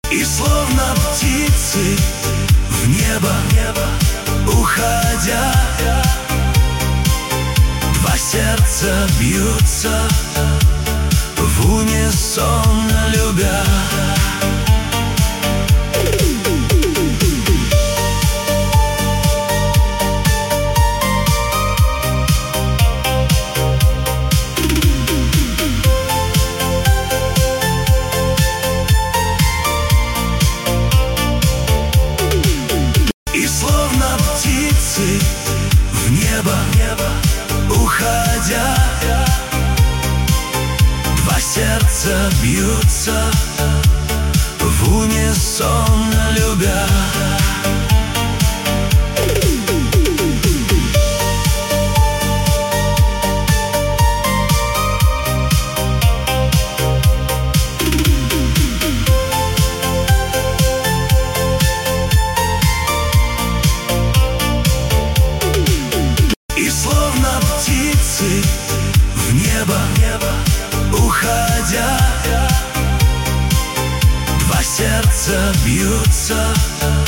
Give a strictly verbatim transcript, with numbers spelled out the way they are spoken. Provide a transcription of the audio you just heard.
И словно птицы в небо, небо уходя, два сердца бьются в унисон, любя. И словно птицы в небо, небо уходя, два сердца бьются в унисон, любя. И словно птицы в небо, небо уходя, два сердца бьются